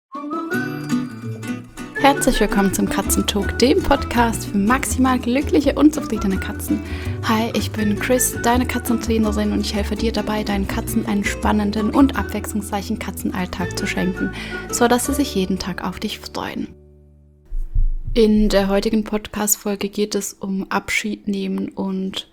Herzlich willkommen zum Katzentalk, dem Podcast für maximal glückliche und zufriedene Katzen. Hi, ich bin Chris, deine Katzentrainerin, und ich helfe dir dabei, deinen Katzen einen spannenden und abwechslungsreichen Katzenalltag zu schenken, sodass sie sich jeden Tag auf dich freuen. In der heutigen Podcast-Folge geht es um Abschied nehmen und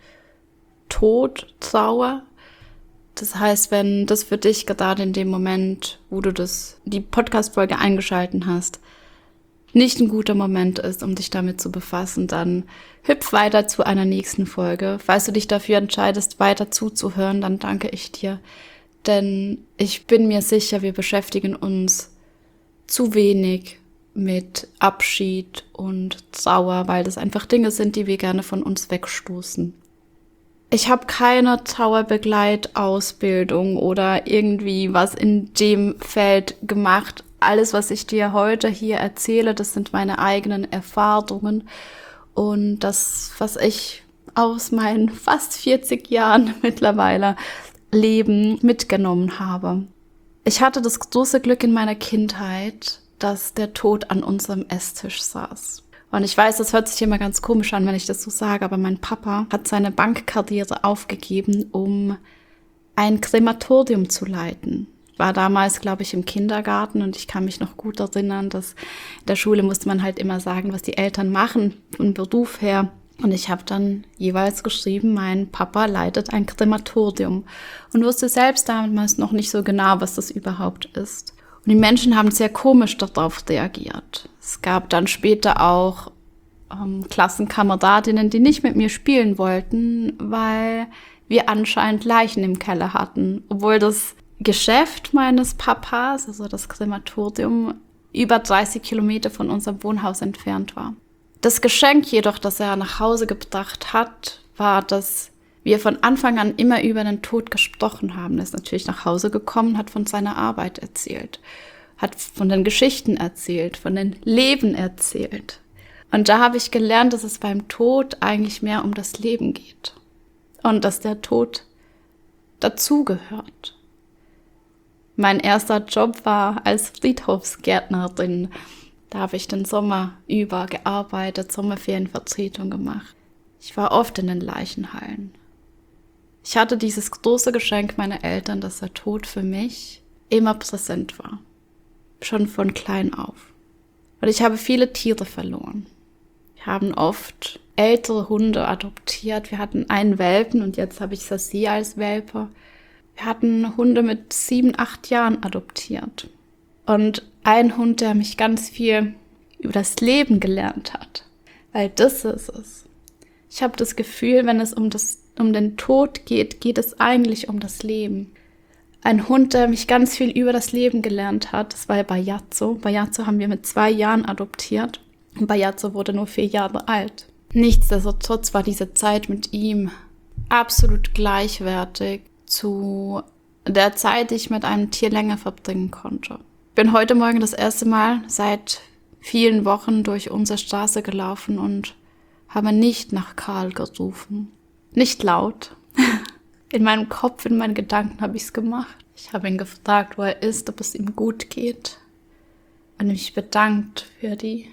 Tod, Trauer. Das heißt, wenn das für dich gerade in dem Moment, wo du die Podcast-Folge eingeschalten hast, nicht ein guter Moment ist, um dich damit zu befassen, dann hüpf weiter zu einer nächsten Folge. Falls du dich dafür entscheidest, weiter zuzuhören, dann danke ich dir. Denn ich bin mir sicher, wir beschäftigen uns zu wenig mit Abschied und Trauer, weil das einfach Dinge sind, die wir gerne von uns wegstoßen. Ich habe keine Trauerbegleitausbildung oder irgendwie was in dem Feld gemacht. Alles, was ich dir heute hier erzähle, das sind meine eigenen Erfahrungen und das, was ich aus meinen fast 40 Jahren mittlerweile Leben mitgenommen habe. Ich hatte das große Glück in meiner Kindheit, dass der Tod an unserem Esstisch saß. Und ich weiß, das hört sich immer ganz komisch an, wenn ich das so sage, aber mein Papa hat seine Bankkarriere aufgegeben, um ein Krematorium zu leiten. War damals, glaube ich, im Kindergarten und ich kann mich noch gut erinnern, dass in der Schule musste man halt immer sagen, was die Eltern machen von Beruf her. Und ich habe dann jeweils geschrieben, mein Papa leitet ein Krematorium und wusste selbst damals noch nicht so genau, was das überhaupt ist. Und die Menschen haben sehr komisch darauf reagiert. Es gab dann später auch Klassenkameradinnen, die nicht mit mir spielen wollten, weil wir anscheinend Leichen im Keller hatten, obwohl das Geschäft meines Papas, also das Krematorium, über 30 Kilometer von unserem Wohnhaus entfernt war. Das Geschenk jedoch, das er nach Hause gebracht hat, war, dass wir von Anfang an immer über den Tod gesprochen haben. Er ist natürlich nach Hause gekommen, hat von seiner Arbeit erzählt, hat von den Geschichten erzählt, von den Leben erzählt. Und da habe ich gelernt, dass es beim Tod eigentlich mehr um das Leben geht und dass der Tod dazugehört. Mein erster Job war als Friedhofsgärtnerin. Da habe ich den Sommer über gearbeitet, Sommerferienvertretung gemacht. Ich war oft in den Leichenhallen. Ich hatte dieses große Geschenk meiner Eltern, dass der Tod für mich immer präsent war. Schon von klein auf. Und ich habe viele Tiere verloren. Wir haben oft ältere Hunde adoptiert. Wir hatten einen Welpen und jetzt habe ich Sassy als Welpe. Wir hatten Hunde mit 7, 8 Jahren adoptiert. Und ein Hund, der mich ganz viel über das Leben gelernt hat. Weil das ist es. Ich habe das Gefühl, wenn es um den Tod geht, geht es eigentlich um das Leben. Ein Hund, der mich ganz viel über das Leben gelernt hat, das war Bajazzo. Bajazzo haben wir mit 2 Jahren adoptiert. Und Bajazzo wurde nur 4 Jahre alt. Nichtsdestotrotz war diese Zeit mit ihm absolut gleichwertig zu der Zeit, die ich mit einem Tier länger verbringen konnte. Ich bin heute Morgen das erste Mal seit vielen Wochen durch unsere Straße gelaufen und habe nicht nach Karl gerufen. Nicht laut. In meinem Kopf, in meinen Gedanken habe ich es gemacht. Ich habe ihn gefragt, wo er ist, ob es ihm gut geht. Und mich bedankt für die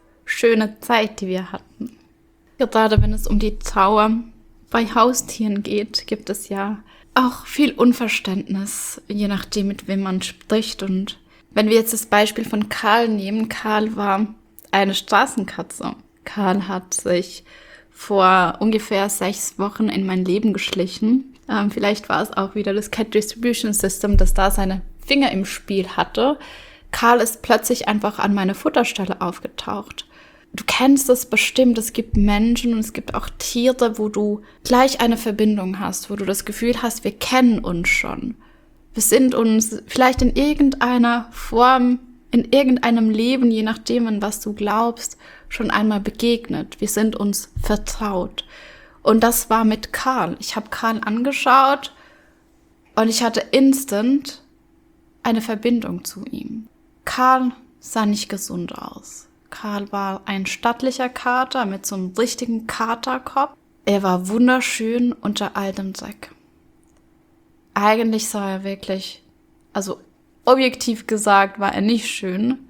schöne Zeit, die wir hatten. Gerade wenn es um die Trauer bei Haustieren geht, gibt es ja auch viel Unverständnis, je nachdem, mit wem man spricht. Und wenn wir jetzt das Beispiel von Karl nehmen, Karl war eine Straßenkatze. Karl hat sich vor ungefähr 6 Wochen in mein Leben geschlichen. Vielleicht war es auch wieder das Cat Distribution System, das da seine Finger im Spiel hatte. Karl ist plötzlich einfach an meine Futterstelle aufgetaucht. Du kennst es bestimmt, es gibt Menschen und es gibt auch Tiere, wo du gleich eine Verbindung hast, wo du das Gefühl hast, wir kennen uns schon. Wir sind uns vielleicht in irgendeiner Form, in irgendeinem Leben, je nachdem, an was du glaubst, schon einmal begegnet. Wir sind uns vertraut. Und das war mit Karl. Ich habe Karl angeschaut und ich hatte instant eine Verbindung zu ihm. Karl sah nicht gesund aus. Karl war ein stattlicher Kater mit so einem richtigen Katerkopf. Er war wunderschön unter all dem Dreck. Eigentlich sah er wirklich, objektiv gesagt war er nicht schön,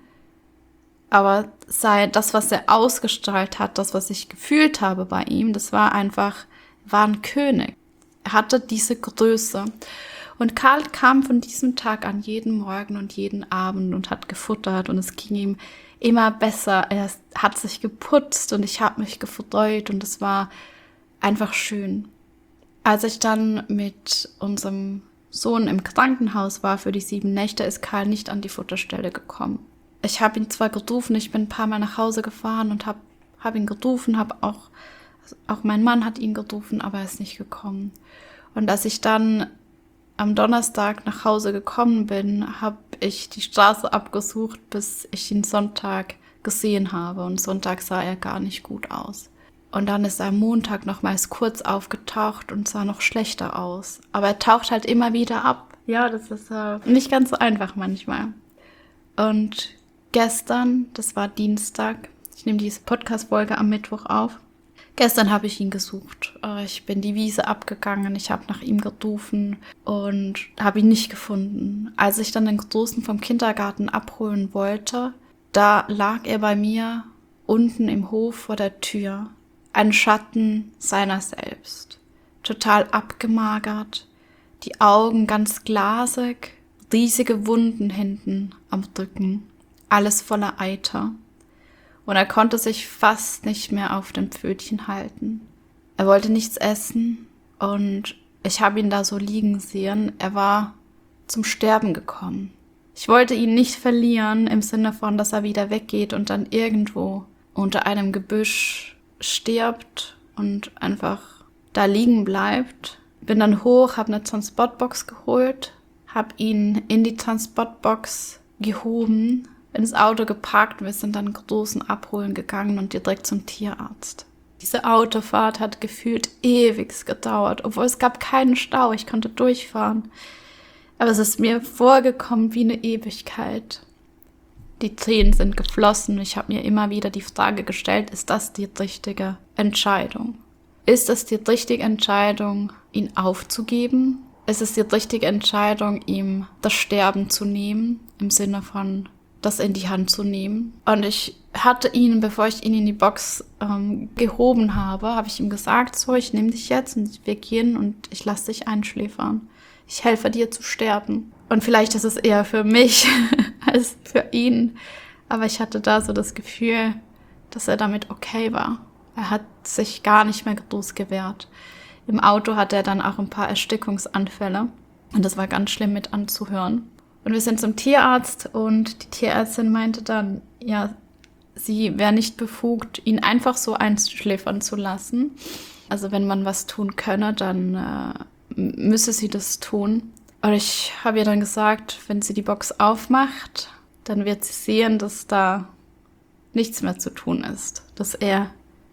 aber das, was er ausgestrahlt hat, das, was ich gefühlt habe bei ihm, das war ein König. Er hatte diese Größe. Und Karl kam von diesem Tag an jeden Morgen und jeden Abend und hat gefuttert und es ging ihm immer besser. Er hat sich geputzt und ich habe mich gefreut und es war einfach schön. Als ich dann mit unserem Sohn im Krankenhaus war für die 7 Nächte, ist Karl nicht an die Futterstelle gekommen. Ich habe ihn zwar gerufen, ich bin ein paar Mal nach Hause gefahren und hab ihn gerufen, auch mein Mann hat ihn gerufen, aber er ist nicht gekommen. Und als ich dann am Donnerstag nach Hause gekommen bin, habe ich die Straße abgesucht, bis ich ihn Sonntag gesehen habe. Und Sonntag sah er gar nicht gut aus. Und dann ist er am Montag nochmals kurz aufgetaucht und sah noch schlechter aus. Aber er taucht halt immer wieder ab. Ja, das ist nicht ganz so einfach manchmal. Und gestern, das war Dienstag, ich nehme diese Podcast-Folge am Mittwoch auf. Gestern habe ich ihn gesucht. Ich bin die Wiese abgegangen, ich habe nach ihm gerufen und habe ihn nicht gefunden. Als ich dann den Großen vom Kindergarten abholen wollte, da lag er bei mir unten im Hof vor der Tür. Ein Schatten seiner selbst. Total abgemagert, die Augen ganz glasig, riesige Wunden hinten am Rücken, alles voller Eiter. Und er konnte sich fast nicht mehr auf den Pfötchen halten. Er wollte nichts essen und ich habe ihn da so liegen sehen. Er war zum Sterben gekommen. Ich wollte ihn nicht verlieren im Sinne von, dass er wieder weggeht und dann irgendwo unter einem Gebüsch stirbt und einfach da liegen bleibt. Bin dann hoch, habe eine Transportbox geholt, habe ihn in die Transportbox gehoben, ins Auto geparkt und wir sind dann Großen abholen gegangen und direkt zum Tierarzt. Diese Autofahrt hat gefühlt ewig gedauert, obwohl es gab keinen Stau, ich konnte durchfahren. Aber es ist mir vorgekommen wie eine Ewigkeit. Die Tränen sind geflossen. Ich habe mir immer wieder die Frage gestellt, ist das die richtige Entscheidung? Ist es die richtige Entscheidung, ihn aufzugeben? Ist es die richtige Entscheidung, ihm das Sterben zu nehmen, im Sinne von das in die Hand zu nehmen? Und ich hatte ihn, bevor ich ihn in die Box gehoben habe ich ihm gesagt, so, ich nehme dich jetzt und wir gehen und ich lasse dich einschläfern. Ich helfe dir zu sterben. Und vielleicht ist es eher für mich als für ihn. Aber ich hatte da so das Gefühl, dass er damit okay war. Er hat sich gar nicht mehr groß gewehrt. Im Auto hatte er dann auch ein paar Erstickungsanfälle. Und das war ganz schlimm mit anzuhören. Und wir sind zum Tierarzt und die Tierärztin meinte dann, ja, sie wäre nicht befugt, ihn einfach so einschläfern zu lassen. Also wenn man was tun könne, dann müsse sie das tun. Und ich habe ihr dann gesagt, wenn sie die Box aufmacht, dann wird sie sehen, dass da nichts mehr zu tun ist. Dass er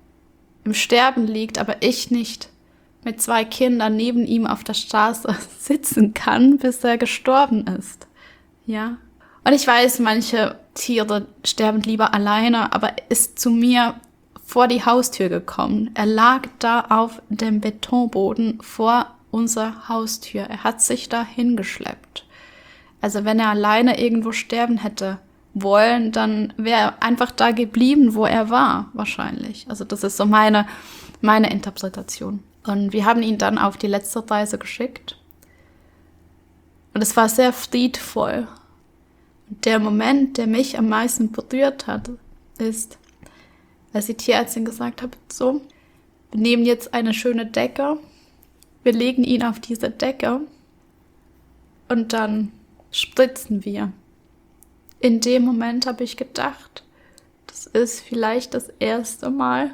im Sterben liegt, aber ich nicht mit 2 Kindern neben ihm auf der Straße sitzen kann, bis er gestorben ist. Ja. Und ich weiß, manche Tiere sterben lieber alleine, aber er ist zu mir vor die Haustür gekommen. Er lag da auf dem Betonboden vor unserer Haustür. Er hat sich da hingeschleppt. Also wenn er alleine irgendwo sterben hätte wollen, dann wäre er einfach da geblieben, wo er war, wahrscheinlich. Also das ist so meine Interpretation. Und wir haben ihn dann auf die letzte Reise geschickt. Und es war sehr friedvoll. Und der Moment, der mich am meisten berührt hat, ist, als die Tierärztin gesagt hat, so, wir nehmen jetzt eine schöne Decke, wir legen ihn auf diese Decke und dann spritzen wir. In dem Moment habe ich gedacht, das ist vielleicht das erste Mal,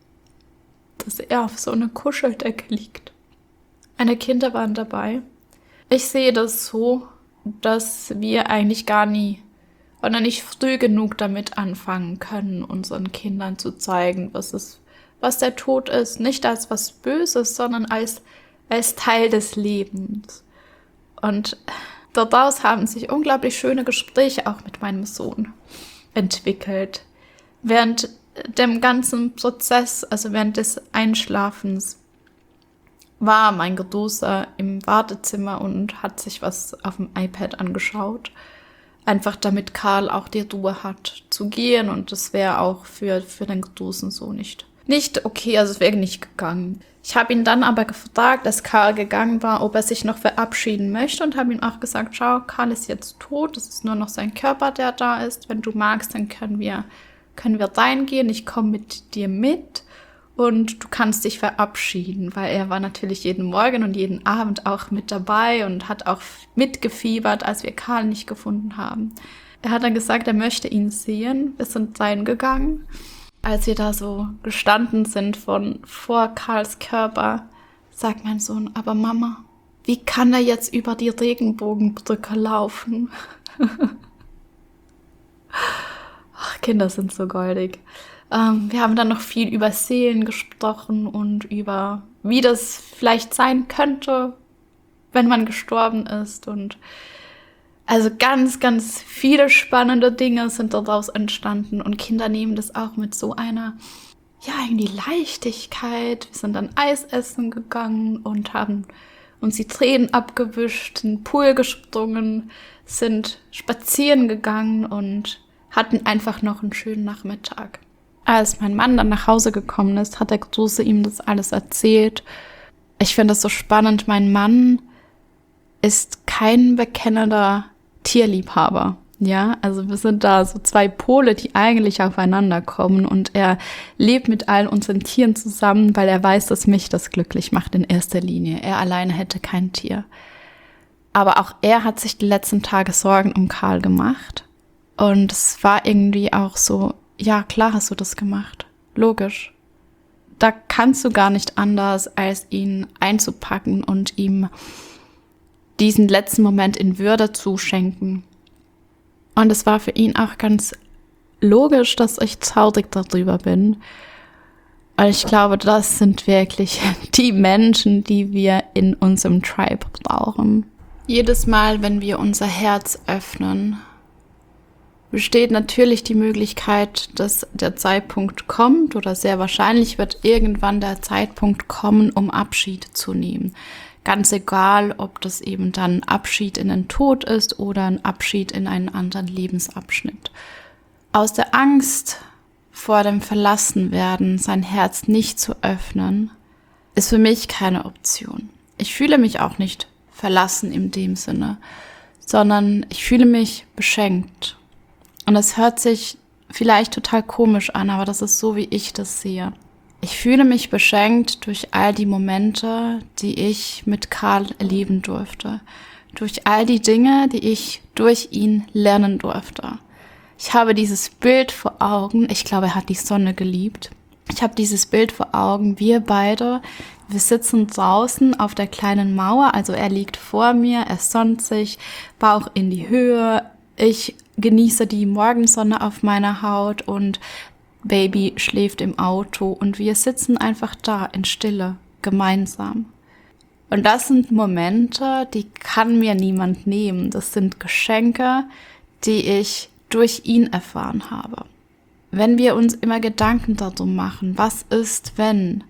dass er auf so einer Kuscheldecke liegt. Meine Kinder waren dabei. Ich sehe das so, dass wir eigentlich gar nie oder nicht früh genug damit anfangen können, unseren Kindern zu zeigen, was der Tod ist. Nicht als was Böses, sondern als Teil des Lebens. Und daraus haben sich unglaublich schöne Gespräche auch mit meinem Sohn entwickelt. Während dem ganzen Prozess, also während des Einschlafens, war mein Großer im Wartezimmer und hat sich was auf dem iPad angeschaut. Einfach damit Karl auch die Ruhe hat zu gehen und das wäre auch für den großen Sohn nicht okay, also es wäre nicht gegangen. Ich habe ihn dann aber gefragt, als Karl gegangen war, ob er sich noch verabschieden möchte und habe ihm auch gesagt, schau, Karl ist jetzt tot, es ist nur noch sein Körper, der da ist. Wenn du magst, dann können wir reingehen, ich komme mit dir mit und du kannst dich verabschieden, weil er war natürlich jeden Morgen und jeden Abend auch mit dabei und hat auch mitgefiebert, als wir Karl nicht gefunden haben. Er hat dann gesagt, er möchte ihn sehen, wir sind reingegangen. Als wir da so gestanden sind vor Karls Körper, sagt mein Sohn, aber Mama, wie kann er jetzt über die Regenbogenbrücke laufen? Ach, Kinder sind so goldig. Wir haben dann noch viel über Seelen gesprochen und über, wie das vielleicht sein könnte, wenn man gestorben ist. Und also ganz, ganz viele spannende Dinge sind daraus entstanden. Und Kinder nehmen das auch mit so einer, ja, irgendwie Leichtigkeit. Wir sind dann Eis essen gegangen und haben uns die Tränen abgewischt, in den Pool gesprungen, sind spazieren gegangen und hatten einfach noch einen schönen Nachmittag. Als mein Mann dann nach Hause gekommen ist, hat der Große ihm das alles erzählt. Ich finde das so spannend. Mein Mann ist kein bekennender Tierliebhaber. Ja, also wir sind da so zwei Pole, die eigentlich aufeinander kommen und er lebt mit all unseren Tieren zusammen, weil er weiß, dass mich das glücklich macht in erster Linie. Er alleine hätte kein Tier. Aber auch er hat sich die letzten Tage Sorgen um Karl gemacht und es war irgendwie auch so, ja, klar hast du das gemacht. Logisch. Da kannst du gar nicht anders, als ihn einzupacken und ihm diesen letzten Moment in Würde zu schenken. Und es war für ihn auch ganz logisch, dass ich traurig darüber bin. Weil ich glaube, das sind wirklich die Menschen, die wir in unserem Tribe brauchen. Jedes Mal, wenn wir unser Herz öffnen, besteht natürlich die Möglichkeit, dass der Zeitpunkt kommt oder sehr wahrscheinlich wird irgendwann der Zeitpunkt kommen, um Abschied zu nehmen. Ganz egal, ob das eben dann Abschied in den Tod ist oder ein Abschied in einen anderen Lebensabschnitt. Aus der Angst vor dem Verlassenwerden, sein Herz nicht zu öffnen, ist für mich keine Option. Ich fühle mich auch nicht verlassen in dem Sinne, sondern ich fühle mich beschenkt. Und es hört sich vielleicht total komisch an, aber das ist so, wie ich das sehe. Ich fühle mich beschenkt durch all die Momente, die ich mit Karl erleben durfte. Durch all die Dinge, die ich durch ihn lernen durfte. Ich habe dieses Bild vor Augen. Ich glaube, er hat die Sonne geliebt. Ich habe dieses Bild vor Augen. Wir beide, wir sitzen draußen auf der kleinen Mauer. Also er liegt vor mir, er sonnt sich, Bauch in die Höhe. Ich genieße die Morgensonne auf meiner Haut und Baby schläft im Auto und wir sitzen einfach da in Stille, gemeinsam. Und das sind Momente, die kann mir niemand nehmen. Das sind Geschenke, die ich durch ihn erfahren habe. Wenn wir uns immer Gedanken darum machen, was ist, wenn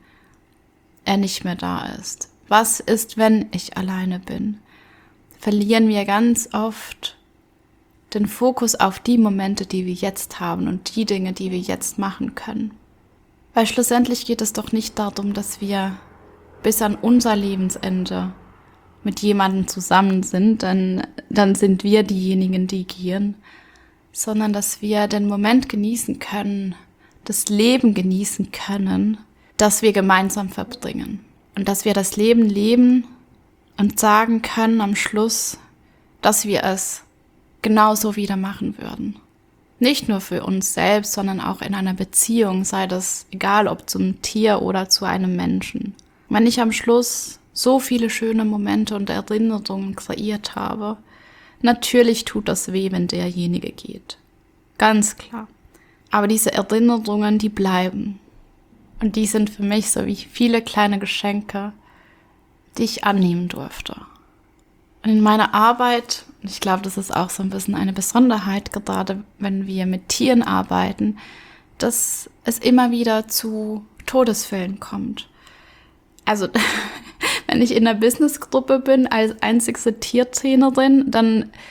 er nicht mehr da ist? Was ist, wenn ich alleine bin? Verlieren wir ganz oft den Fokus auf die Momente, die wir jetzt haben und die Dinge, die wir jetzt machen können. Weil schlussendlich geht es doch nicht darum, dass wir bis an unser Lebensende mit jemandem zusammen sind, denn dann sind wir diejenigen, die gehen, sondern dass wir den Moment genießen können, das Leben genießen können, das wir gemeinsam verbringen. Und dass wir das Leben leben und sagen können am Schluss, dass wir es genauso wieder machen würden. Nicht nur für uns selbst, sondern auch in einer Beziehung, sei das egal, ob zum Tier oder zu einem Menschen. Wenn ich am Schluss so viele schöne Momente und Erinnerungen kreiert habe, natürlich tut das weh, wenn derjenige geht. Ganz klar. Aber diese Erinnerungen, die bleiben. Und die sind für mich so wie viele kleine Geschenke, die ich annehmen durfte. Und in meiner Arbeit, ich glaube, das ist auch so ein bisschen eine Besonderheit, gerade wenn wir mit Tieren arbeiten, dass es immer wieder zu Todesfällen kommt. Also, wenn ich in einer Businessgruppe bin, als einzigste Tiertrainerin, dann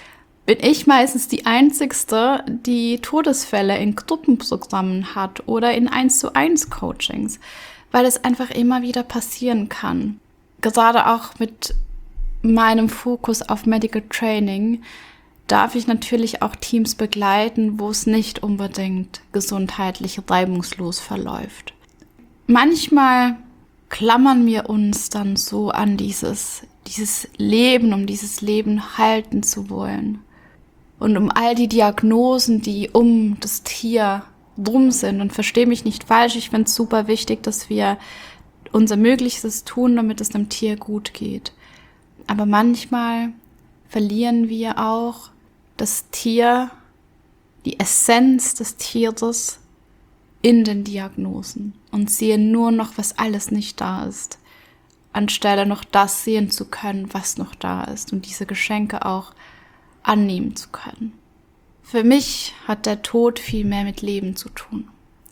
bin ich meistens die Einzigste, die Todesfälle in Gruppenprogrammen hat oder in 1:1 Coachings, weil es einfach immer wieder passieren kann. Gerade auch mit meinem Fokus auf Medical Training darf ich natürlich auch Teams begleiten, wo es nicht unbedingt gesundheitlich reibungslos verläuft. Manchmal klammern wir uns dann so an dieses Leben, um dieses Leben halten zu wollen. Und um all die Diagnosen, die um das Tier drum sind. Und verstehe mich nicht falsch, ich finde es super wichtig, dass wir unser Möglichstes tun, damit es dem Tier gut geht. Aber manchmal verlieren wir auch das Tier, die Essenz des Tieres in den Diagnosen und sehen nur noch, was alles nicht da ist, anstelle noch das sehen zu können, was noch da ist und diese Geschenke auch annehmen zu können. Für mich hat der Tod viel mehr mit Leben zu tun.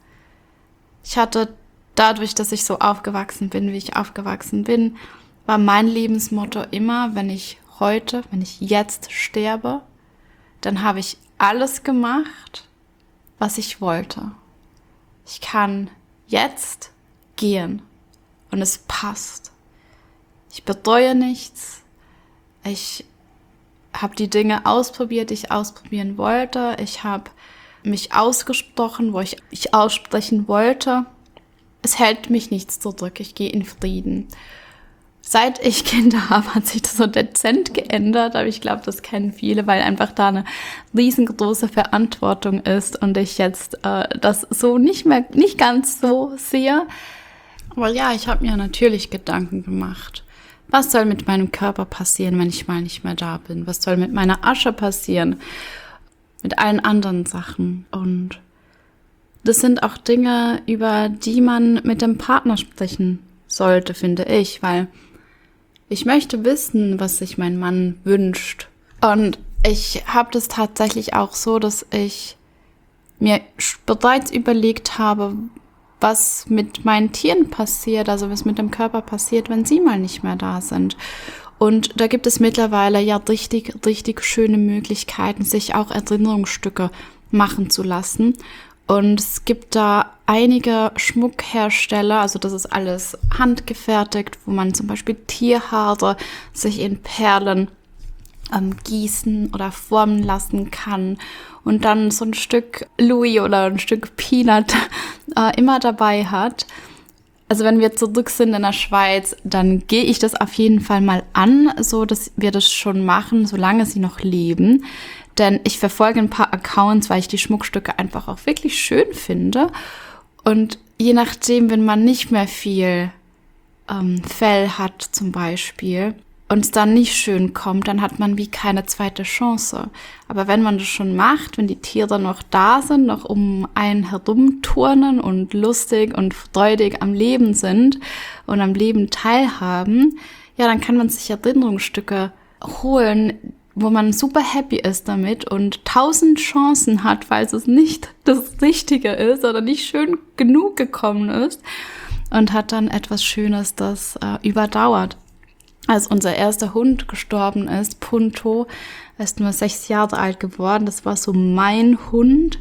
Ich hatte dadurch, dass ich so aufgewachsen bin, wie ich aufgewachsen bin, war mein Lebensmotto immer, wenn ich jetzt sterbe, dann habe ich alles gemacht, was ich wollte. Ich kann jetzt gehen und es passt. Ich bereue nichts. Ich habe die Dinge ausprobiert, die ich ausprobieren wollte. Ich habe mich ausgesprochen, wo ich aussprechen wollte. Es hält mich nichts zurück. Ich gehe in Frieden. Seit ich Kinder habe, hat sich das so dezent geändert, aber ich glaube, das kennen viele, weil einfach da eine riesengroße Verantwortung ist und ich jetzt das so nicht ganz so sehe. Aber ja, ich habe mir natürlich Gedanken gemacht. Was soll mit meinem Körper passieren, wenn ich mal nicht mehr da bin? Was soll mit meiner Asche passieren? Mit allen anderen Sachen. Und das sind auch Dinge, über die man mit dem Partner sprechen sollte, finde ich, weil ich möchte wissen, was sich mein Mann wünscht. Und ich habe das tatsächlich auch so, dass ich mir bereits überlegt habe, was mit meinen Tieren passiert, also was mit dem Körper passiert, wenn sie mal nicht mehr da sind. Und da gibt es mittlerweile ja richtig, richtig schöne Möglichkeiten, sich auch Erinnerungsstücke machen zu lassen. Und es gibt da einige Schmuckhersteller, also das ist alles handgefertigt, wo man zum Beispiel Tierhaare sich in Perlen gießen oder formen lassen kann und dann so ein Stück Louis oder ein Stück Peanut immer dabei hat. Also wenn wir zurück sind in der Schweiz, dann gehe ich das auf jeden Fall mal an, so dass wir das schon machen, solange sie noch leben. Denn ich verfolge ein paar Accounts, weil ich die Schmuckstücke einfach auch wirklich schön finde. Und je nachdem, wenn man nicht mehr viel Fell hat zum Beispiel und es dann nicht schön kommt, dann hat man wie keine zweite Chance. Aber wenn man das schon macht, wenn die Tiere noch da sind, noch um einen herumturnen und lustig und freudig am Leben sind und am Leben teilhaben, ja, dann kann man sich Erinnerungsstücke holen, wo man super happy ist damit und 1000 Chancen hat, falls es nicht das Richtige ist oder nicht schön genug gekommen ist und hat dann etwas Schönes, das überdauert. Als unser erster Hund gestorben ist, Punto, er ist nur 6 Jahre alt geworden, das war so mein Hund.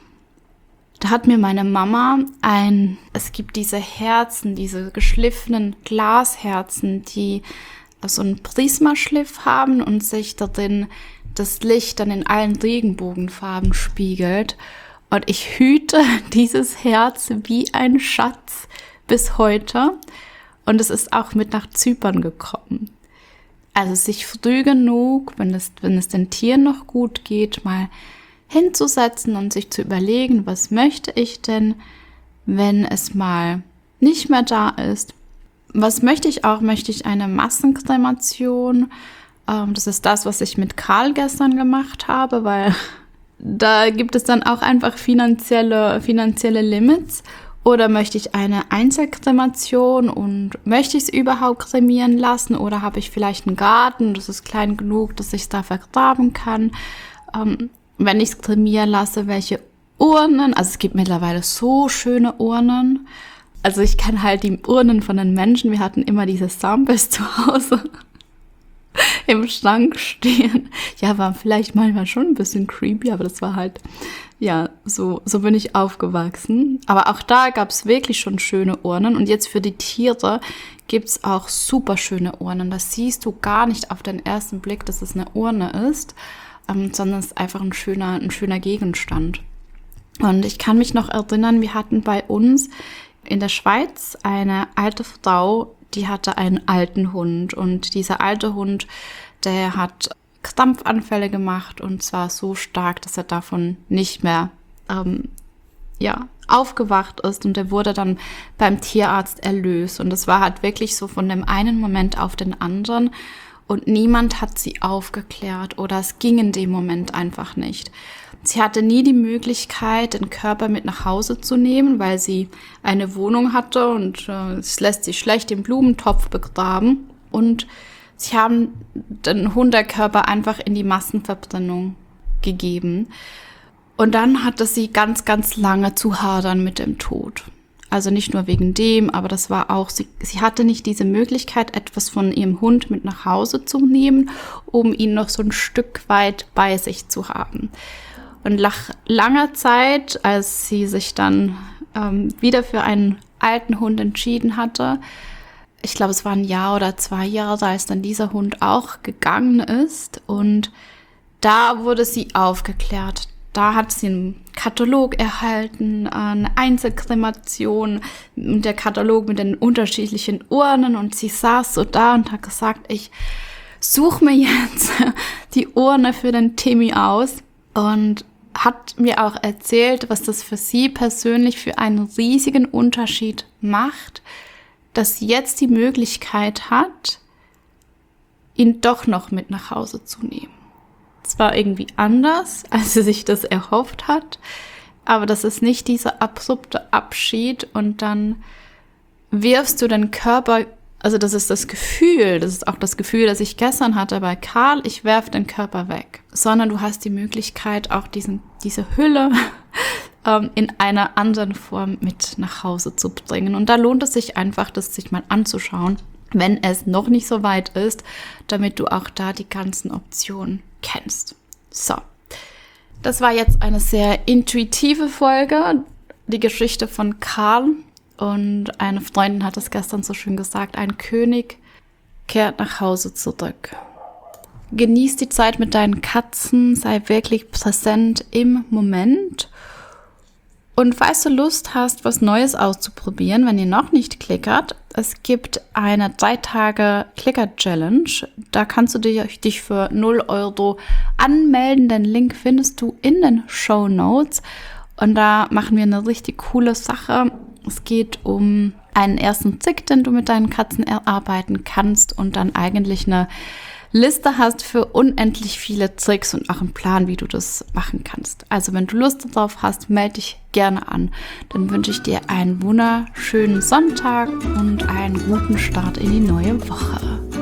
Da hat mir meine Mama es gibt diese Herzen, diese geschliffenen Glasherzen, die so einen Prismaschliff haben und sich darin das Licht dann in allen Regenbogenfarben spiegelt. Und ich hüte dieses Herz wie ein Schatz bis heute. Und es ist auch mit nach Zypern gekommen. Also sich früh genug, wenn es den Tieren noch gut geht, mal hinzusetzen und sich zu überlegen, was möchte ich denn, wenn es mal nicht mehr da ist. Was möchte ich auch? Möchte ich eine Massenkremation? Das ist das, was ich mit Karl gestern gemacht habe, weil da gibt es dann auch einfach finanzielle Limits. Oder möchte ich eine Einzelkremation und möchte ich es überhaupt kremieren lassen? Oder habe ich vielleicht einen Garten, das ist klein genug, dass ich es da vergraben kann? Wenn ich es kremieren lasse, welche Urnen? Also es gibt mittlerweile so schöne Urnen. Also ich kenne halt die Urnen von den Menschen. Wir hatten immer diese Samples zu Hause. im Schrank stehen. Ja, war vielleicht manchmal schon ein bisschen creepy, aber das war halt, ja, so bin ich aufgewachsen. Aber auch da gab es wirklich schon schöne Urnen. Und jetzt für die Tiere gibt es auch super schöne Urnen. Das siehst du gar nicht auf den ersten Blick, dass es eine Urne ist, sondern es ist einfach ein schöner Gegenstand. Und ich kann mich noch erinnern, wir hatten bei uns in der Schweiz eine alte Frau, die hatte einen alten Hund. Und dieser alte Hund, der hat Krampfanfälle gemacht und zwar so stark, dass er davon nicht mehr aufgewacht ist. Und der wurde dann beim Tierarzt erlöst. Und das war halt wirklich so von dem einen Moment auf den anderen. Und niemand hat sie aufgeklärt oder es ging in dem Moment einfach nicht. Sie hatte nie die Möglichkeit, den Körper mit nach Hause zu nehmen, weil sie eine Wohnung hatte und es lässt sich schlecht im Blumentopf begraben. Und sie haben den Hundekörper einfach in die Massenverbrennung gegeben. Und dann hatte sie ganz, ganz lange zu hadern mit dem Tod. Also nicht nur wegen dem, aber das war auch, sie hatte nicht diese Möglichkeit, etwas von ihrem Hund mit nach Hause zu nehmen, um ihn noch so ein Stück weit bei sich zu haben. Und nach langer Zeit, als sie sich dann wieder für einen alten Hund entschieden hatte, ich glaube, es war 1 Jahr oder 2 Jahre, als dann dieser Hund auch gegangen ist. Und da wurde sie aufgeklärt. Da hat sie einen Katalog erhalten, eine Einzelkremation, der Katalog mit den unterschiedlichen Urnen. Und sie saß so da und hat gesagt, ich suche mir jetzt die Urne für den Timmy aus. Und hat mir auch erzählt, was das für sie persönlich für einen riesigen Unterschied macht, dass sie jetzt die Möglichkeit hat, ihn doch noch mit nach Hause zu nehmen. Es war irgendwie anders, als sie sich das erhofft hat, aber das ist nicht dieser abrupte Abschied und dann wirfst du den Körper, also das ist das Gefühl, das ist auch das Gefühl, das ich gestern hatte bei Karl, ich werfe den Körper weg, sondern du hast die Möglichkeit, auch diese Hülle in einer anderen Form mit nach Hause zu bringen. Und da lohnt es sich einfach, das sich mal anzuschauen, wenn es noch nicht so weit ist, damit du auch da die ganzen Optionen kennst. So, das war jetzt eine sehr intuitive Folge, die Geschichte von Karl. Und eine Freundin hat es gestern so schön gesagt, ein König kehrt nach Hause zurück. Genieß die Zeit mit deinen Katzen, sei wirklich präsent im Moment. Und falls du Lust hast, was Neues auszuprobieren, wenn ihr noch nicht klickert, es gibt eine 3-Tage-Klicker-Challenge. Da kannst du dich für 0 € anmelden. Den Link findest du in den Shownotes. Und da machen wir eine richtig coole Sache. Es geht um einen ersten Trick, den du mit deinen Katzen erarbeiten kannst und dann eigentlich eine Liste hast für unendlich viele Tricks und auch einen Plan, wie du das machen kannst. Also wenn du Lust darauf hast, melde dich gerne an. Dann wünsche ich dir einen wunderschönen Sonntag und einen guten Start in die neue Woche.